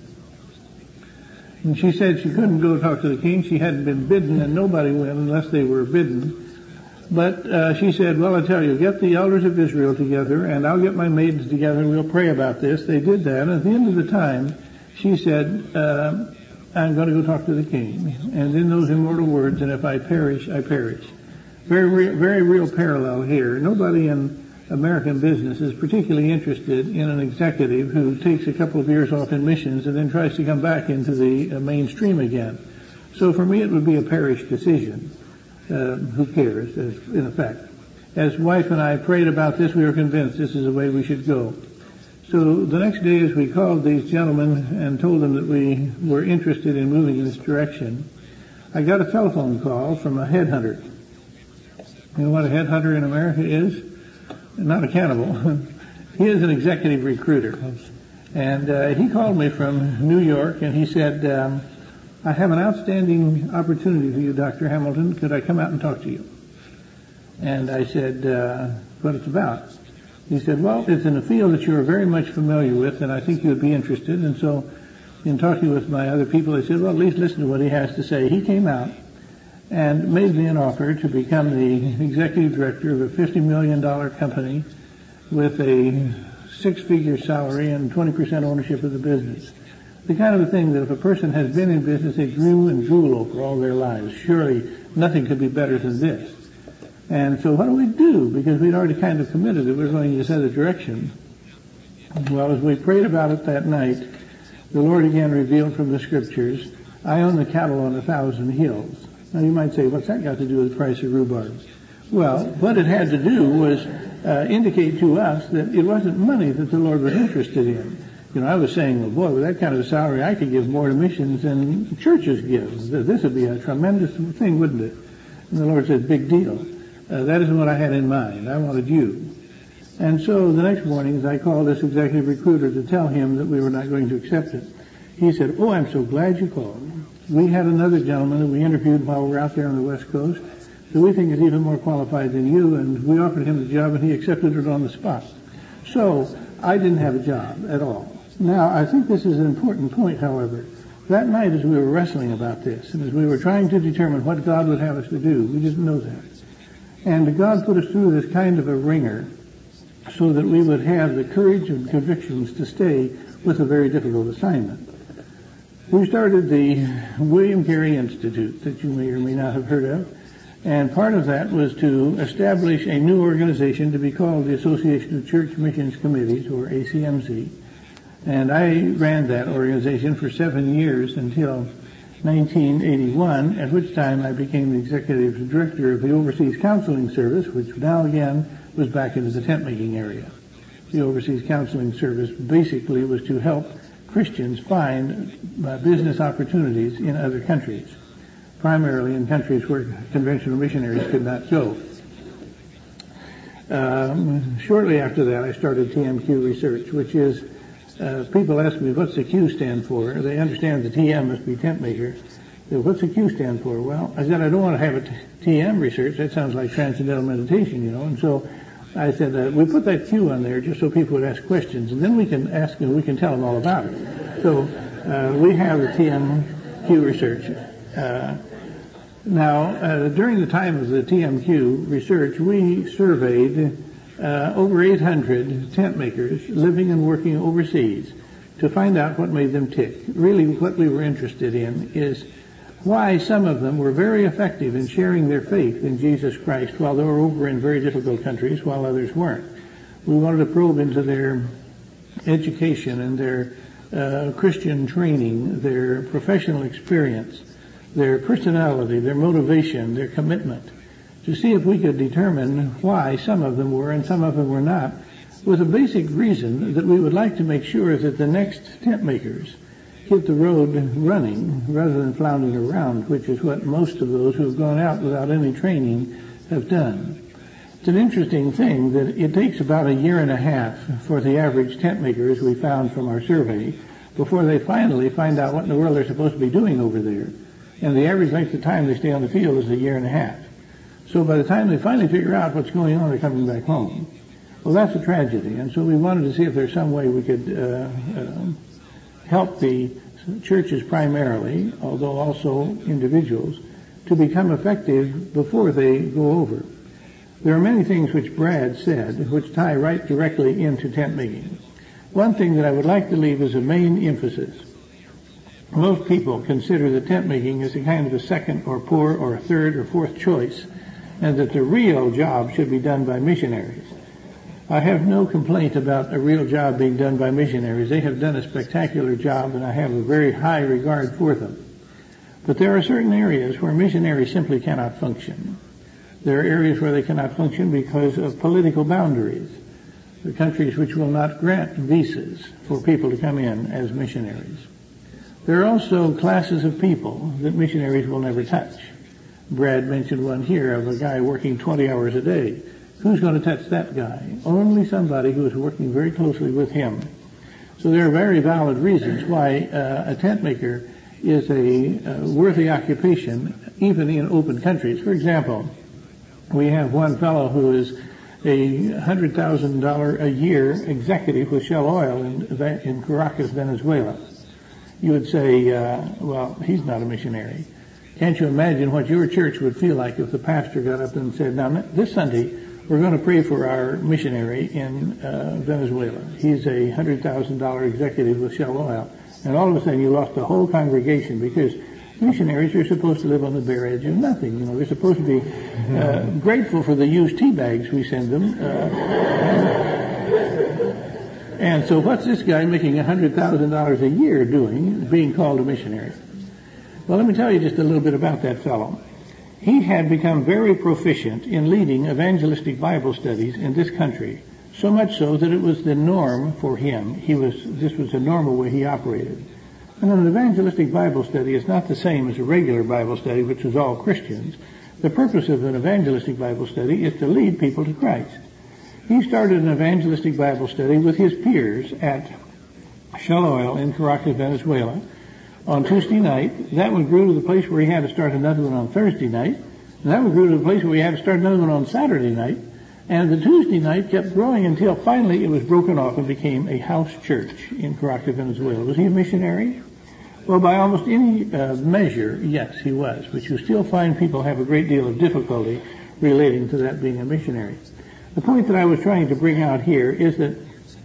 And she said she couldn't go talk to the king. She hadn't been bidden, and nobody went unless they were bidden. But uh, she said, well, I tell you, get the elders of Israel together, and I'll get my maidens together, and we'll pray about this. They did that, and at the end of the time, she said, uh, I'm going to go talk to the king. And in those immortal words, and if I perish, I perish. Very, re- very real parallel here. Nobody in American business is particularly interested in an executive who takes a couple of years off in missions and then tries to come back into the uh, mainstream again. So for me, it would be a perish decision. Uh, who cares, as, in effect. As wife and I prayed about this, we were convinced this is the way we should go. So the next day, as we called these gentlemen and told them that we were interested in moving in this direction, I got a telephone call from a headhunter. You know what a headhunter in America is? Not a cannibal. He is an executive recruiter. And uh, he called me from New York, and he said, um, I have an outstanding opportunity for you, Doctor Hamilton. Could I come out and talk to you? And I said, uh, what it's about. He said, well, it's in a field that you are very much familiar with, and I think you would be interested. And so in talking with my other people, I said, well, at least listen to what he has to say. He came out, and made me an offer to become the executive director of a fifty million dollars company with a six-figure salary and twenty percent ownership of the business. The kind of a thing that if a person has been in business, they dream and drool over all their lives. Surely nothing could be better than this. And so what do we do? Because we'd already kind of committed that we're going in this other direction. Well, as we prayed about it that night, the Lord again revealed from the Scriptures, I own the cattle on a thousand hills. Now you might say, what's that got to do with the price of rhubarb? Well, what it had to do was uh, indicate to us that it wasn't money that the Lord was interested in. You know, I was saying, well, boy, with that kind of a salary, I could give more to missions than churches give. This would be a tremendous thing, wouldn't it? And the Lord said, big deal. Uh, that isn't what I had in mind. I wanted you. And so the next morning, as I called this executive recruiter to tell him that we were not going to accept it, he said, oh, I'm so glad you called. We had another gentleman that we interviewed while we were out there on the West Coast, so we think is even more qualified than you, and we offered him the job, and he accepted it on the spot. So I didn't have a job at all. Now, I think this is an important point, however. That night as we were wrestling about this, and as we were trying to determine what God would have us to do, we didn't know that. And God put us through this kind of a ringer so that we would have the courage and convictions to stay with a very difficult assignment. We started the William Carey Institute that you may or may not have heard of, and part of that was to establish a new organization to be called the Association of Church Missions Committees, or A C M C. And I ran that organization for seven years until nineteen eighty-one, at which time I became the executive director of the Overseas Counseling Service, which now again was back into the tent-making area. The Overseas Counseling Service basically was to help Christians find uh, business opportunities in other countries, primarily in countries where conventional missionaries could not go. Um, shortly after that, I started T M Q Research, which is Uh, people ask me, what's the Q stand for? They understand the T M must be tent maker. So what's the Q stand for? Well, I said, I don't want to have a T M research. That sounds like transcendental meditation, you know. And so I said, uh, we put that Q on there just so people would ask questions. And then we can ask them, we can tell them all about it. So uh, we have the T M Q research. Uh, now, uh, during the time of the T M Q research, we surveyed Uh, over eight hundred tent makers living and working overseas to find out what made them tick. Really, what we were interested in is why some of them were very effective in sharing their faith in Jesus Christ while they were over in very difficult countries, while others weren't. We wanted to probe into their education and their uh, Christian training, their professional experience, their personality, their motivation, their commitment, to see if we could determine why some of them were and some of them were not, with a basic reason that we would like to make sure that the next tent makers hit the road running rather than floundering around, which is what most of those who have gone out without any training have done. It's an interesting thing that it takes about a year and a half for the average tent maker, as we found from our survey, before they finally find out what in the world they're supposed to be doing over there. And the average length of time they stay on the field is a year and a half. So by the time they finally figure out what's going on, they're coming back home. Well, that's a tragedy. And so we wanted to see if there's some way we could uh, uh, help the churches primarily, although also individuals, to become effective before they go over. There are many things which Brad said which tie right directly into tent making. One thing that I would like to leave as a main emphasis. Most people consider that tent making as a kind of a second or poor or a third or fourth choice, and that the real job should be done by missionaries. I have no complaint about a real job being done by missionaries. They have done a spectacular job, and I have a very high regard for them. But there are certain areas where missionaries simply cannot function. There are areas where they cannot function because of political boundaries. The countries which will not grant visas for people to come in as missionaries. There are also classes of people that missionaries will never touch. Brad mentioned one here of a guy working twenty hours a day. Who's going to touch that guy? Only somebody who is working very closely with him. So there are very valid reasons why uh, a tent maker is a uh, worthy occupation, even in open countries. For example, we have one fellow who is a one hundred thousand dollars a year executive with Shell Oil in, in Caracas, Venezuela. You would say, uh, well, he's not a missionary. Can't you imagine what your church would feel like if the pastor got up and said, now this Sunday we're going to pray for our missionary in uh, Venezuela. He's a one hundred thousand dollars executive with Shell Oil. And all of a sudden you lost the whole congregation because missionaries are supposed to live on the bare edge of nothing. You know, they're supposed to be uh, grateful for the used tea bags we send them. Uh, and so what's this guy making one hundred thousand dollars a year doing, being called a missionary? Well, let me tell you just a little bit about that fellow. He had become very proficient in leading evangelistic Bible studies in this country, so much so that it was the norm for him. He was, this was the normal way he operated. And an evangelistic Bible study is not the same as a regular Bible study, which is all Christians. The purpose of an evangelistic Bible study is to lead people to Christ. He started an evangelistic Bible study with his peers at Shell Oil in Caracas, Venezuela, on Tuesday night. That one grew to the place where he had to start another one on Thursday night. And that one grew to the place where he had to start another one on Saturday night. And the Tuesday night kept growing until finally it was broken off and became a house church in Caracas, Venezuela. Was he a missionary? Well, by almost any uh, measure, yes, he was. But you still find people have a great deal of difficulty relating to that being a missionary. The point that I was trying to bring out here is that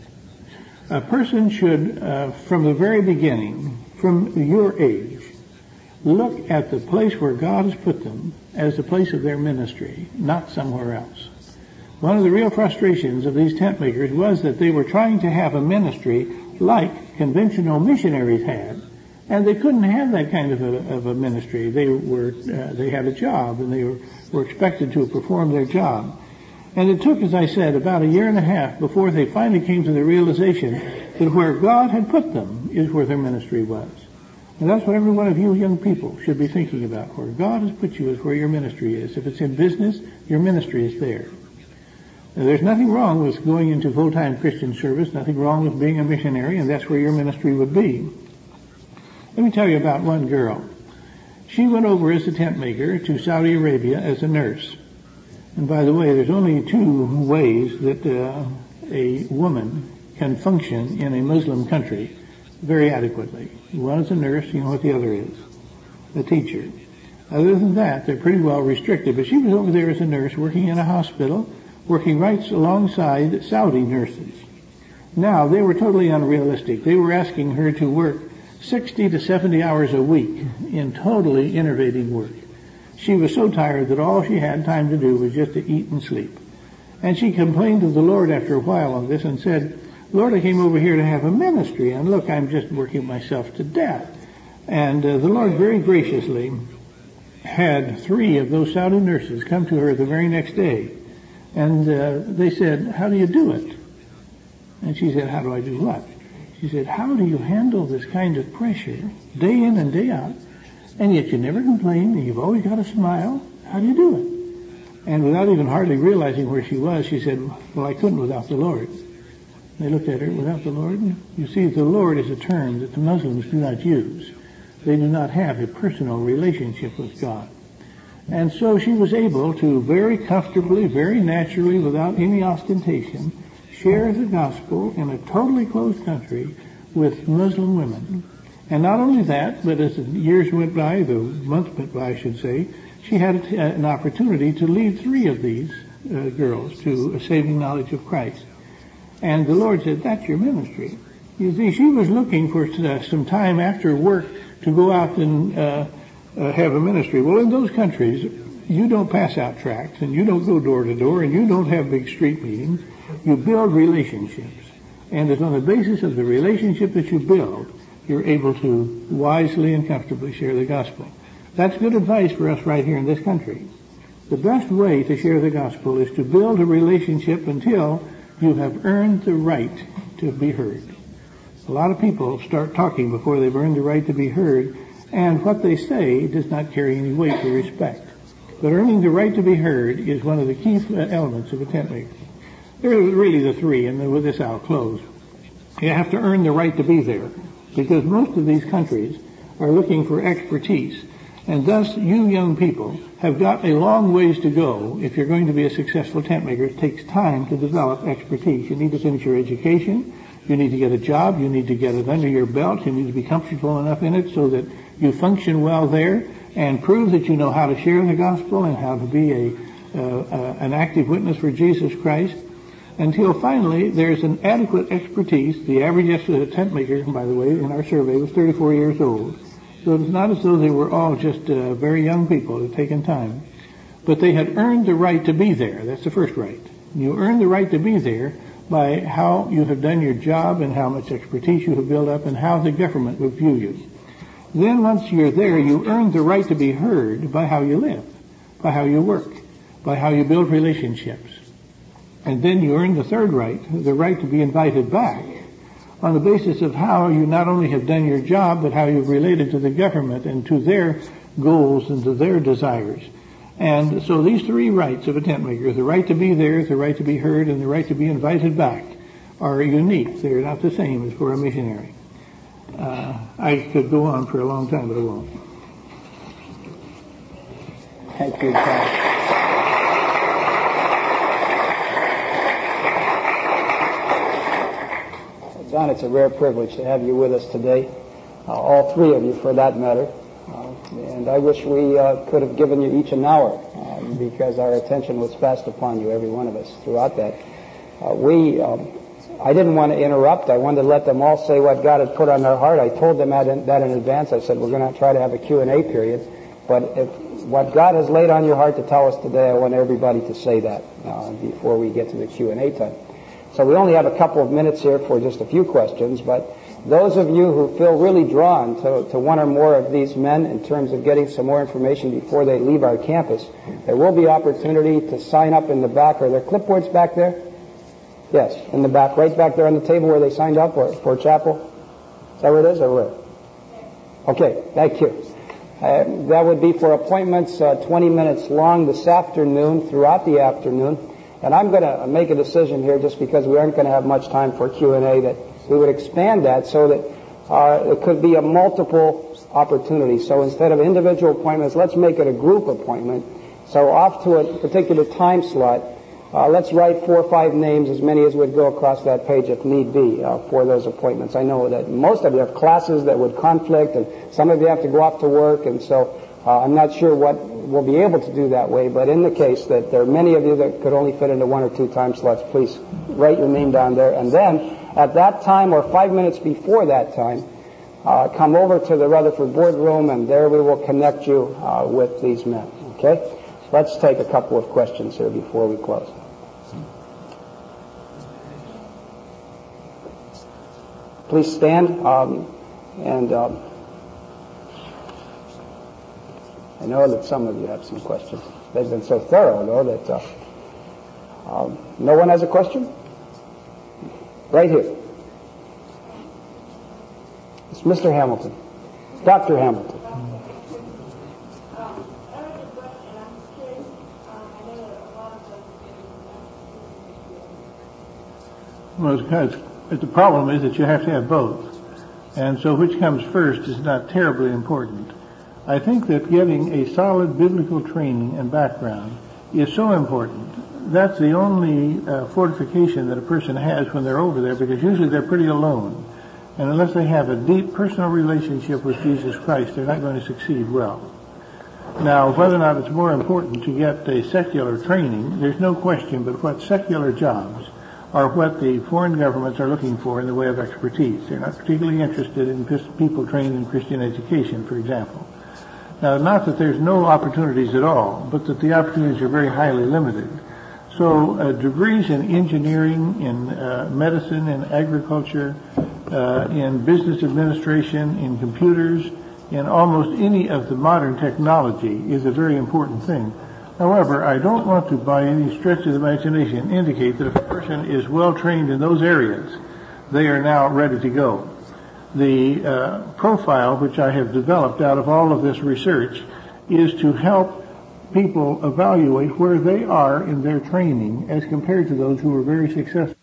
a person should, uh, from the very beginning, from your age, look at the place where God has put them as the place of their ministry, not somewhere else. One of the real frustrations of these tent makers was that they were trying to have a ministry like conventional missionaries had, and they couldn't have that kind of a, of a ministry. They were, uh, they had a job, and they were, were expected to perform their job. And it took, as I said, about a year and a half before they finally came to the realization that where God had put them is where their ministry was. And that's what every one of you young people should be thinking about. Where God has put you is where your ministry is. If it's in business, your ministry is there. Now, there's nothing wrong with going into full-time Christian service, nothing wrong with being a missionary, and that's where your ministry would be. Let me tell you about one girl. She went over as a tent maker to Saudi Arabia as a nurse. And by the way, there's only two ways that uh, a woman can function in a Muslim country very adequately. One is a nurse, you know what the other is, a teacher. Other than that, they're pretty well restricted. But she was over there as a nurse, working in a hospital, working right alongside Saudi nurses. Now, they were totally unrealistic. They were asking her to work sixty to seventy hours a week in totally enervating work. She was so tired that all she had time to do was just to eat and sleep. And she complained to the Lord after a while on this and said, Lord, I came over here to have a ministry, and look, I'm just working myself to death. And uh, the Lord very graciously had three of those Saudi nurses come to her the very next day. And uh, they said, how do you do it? And she said, how do I do what? She said, how do you handle this kind of pressure day in and day out? And yet you never complain, and you've always got a smile. How do you do it? And without even hardly realizing where she was, she said, well, I couldn't without the Lord. They looked at her, without the Lord? You see, the Lord is a term that the Muslims do not use. They do not have a personal relationship with God. And so she was able to very comfortably, very naturally, without any ostentation, share the gospel in a totally closed country with Muslim women. And not only that, but as the years went by, the months went by, I should say, she had an opportunity to lead three of these uh, girls to a saving knowledge of Christ. And the Lord said, that's your ministry. You see, she was looking for uh, some time after work to go out and uh, uh, have a ministry. Well, in those countries, you don't pass out tracts, and you don't go door to door, and you don't have big street meetings. You build relationships. And it's on the basis of the relationship that you build, you're able to wisely and comfortably share the gospel. That's good advice for us right here in this country. The best way to share the gospel is to build a relationship until you have earned the right to be heard. A lot of people start talking before they've earned the right to be heard, and what they say does not carry any weight or respect. But earning the right to be heard is one of the key elements of a tent maker. There are really the three, and with this I'll close. You have to earn the right to be there, because most of these countries are looking for expertise. And thus, you young people have got a long ways to go if you're going to be a successful tent maker. It takes time to develop expertise. You need to finish your education. You need to get a job. You need to get it under your belt. You need to be comfortable enough in it so that you function well there. and prove that you know how to share the gospel and how to be a uh, uh, an active witness for Jesus Christ, until finally there's an adequate expertise. The average tent maker, by the way, in our survey was thirty-four years old. So it's not as though they were all just uh, very young people who had taken time. But they had earned the right to be there. That's the first right. You earn the right to be there by how you have done your job and how much expertise you have built up and how the government will view you. Then once you're there, you earn the right to be heard by how you live, by how you work, by how you build relationships. And then you earn the third right, the right to be invited back on the basis of how you not only have done your job, but how you've related to the government and to their goals and to their desires. And so these three rights of a tent maker, the right to be there, the right to be heard, and the right to be invited back, are unique. They're not the same as for a missionary. Uh, I could go on for a long time, but I won't. Thank you, Tom. John, it's a rare privilege to have you with us today, uh, all three of you for that matter. Uh, and I wish we uh, could have given you each an hour uh, because our attention was fast upon you, every one of us, throughout that. Uh, we, um, I didn't want to interrupt. I wanted to let them all say what God had put on their heart. I told them that in, that in advance. I said, we're going to try to have a Q and A period. But if what God has laid on your heart to tell us today, I want everybody to say that uh, before we get to the Q and A time. So we only have a couple of minutes here for just a few questions, but those of you who feel really drawn to, to one or more of these men in terms of getting some more information before they leave our campus, there will be opportunity to sign up in the back. Are there clipboards back there? Yes, in the back, right back there on the table where they signed up for, for chapel. Is that where it is, or where? Okay, thank you. Uh, that would be for appointments uh, twenty minutes long this afternoon, throughout the afternoon. And I'm going to make a decision here, just because we aren't going to have much time for Q and A, that we would expand that so that uh, it could be a multiple opportunity. So instead of individual appointments, let's make it a group appointment. So off to a particular time slot, uh, let's write four or five names, as many as would go across that page if need be, uh, for those appointments. I know that most of you have classes that would conflict, and some of you have to go off to work, and so uh, I'm not sure what we'll be able to do that way, but in the case that there are many of you that could only fit into one or two time slots, please write your name down there. And then at that time, or five minutes before that time, uh, come over to the Rutherford boardroom, and there we will connect you uh, with these men. Okay? Let's take a couple of questions here before we close. Please stand, um, and um, I know that some of you have some questions. They've been so thorough, though, that uh, um, no one has a question? Right here. It's Mister Hamilton. Doctor Hamilton. Well, because the problem is that you have to have both. And so which comes first is not terribly important. I think that getting a solid biblical training and background is so important. That's the only uh, fortification that a person has when they're over there, because usually they're pretty alone. And unless they have a deep personal relationship with Jesus Christ, they're not going to succeed well. Now, whether or not it's more important to get a secular training, there's no question, but what secular jobs are what the foreign governments are looking for in the way of expertise. They're not particularly interested in people trained in Christian education, for example. Now, not that there's no opportunities at all, but that the opportunities are very highly limited. So uh, degrees in engineering, in uh, medicine, in agriculture, uh, in business administration, in computers, in almost any of the modern technology is a very important thing. However, I don't want to, by any stretch of the imagination, indicate that if a person is well trained in those areas, they are now ready to go. The uh, profile which I have developed out of all of this research is to help people evaluate where they are in their training as compared to those who are very successful.